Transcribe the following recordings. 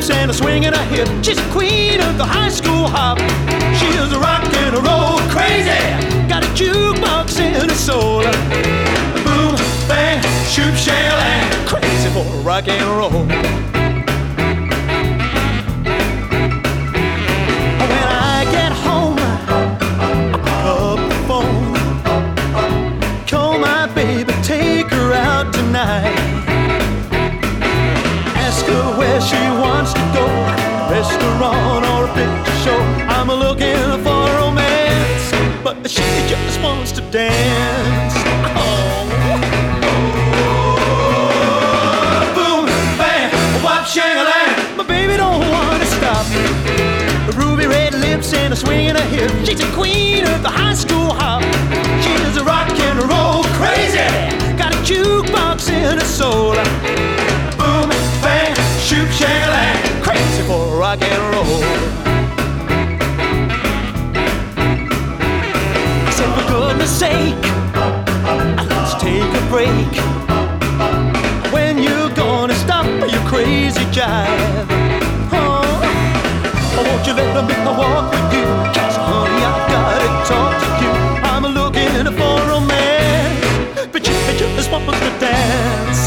lips and a swing in her hip. She's the queen of the high school hop. She is a rock and roll crazy. Got a jukebox in her soul. Boom, bang, shoop, shell, crazy for rock and roll. When I get home, I pick up the phone. Call my baby, take her out tonight. Ask her where she wants to go, a restaurant or a picture show. I'm looking for romance, but she just wants to dance. Oh. Boom, bang, whop, shang-a-lang. My baby don't wanna stop. Ruby red lips and a swing in her hip. She's a queen of the high school hop. She is a rock and roll crazy. Got a jukebox in her soul. Boom, bang, shoop, shang-a-lang, crazy for rock and roll. I said, for goodness sake, let's take a break. When you gonna stop your crazy jive? Oh, won't you let me walk with you? 'Cause honey, I gotta talk to you. I'm looking for romance, but you just want to dance.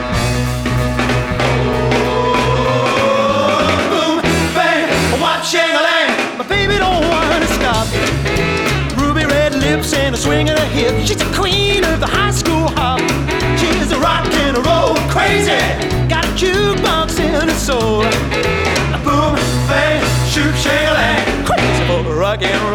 Shang-a-lang, my baby don't wanna stop. Ruby red lips and a swing in her hip. She's the queen of the high school hop. She's a rock and roll crazy. Got a jukebox in her soul. Boom, bang, shoot, shang-a-lang, crazy for rock and roll.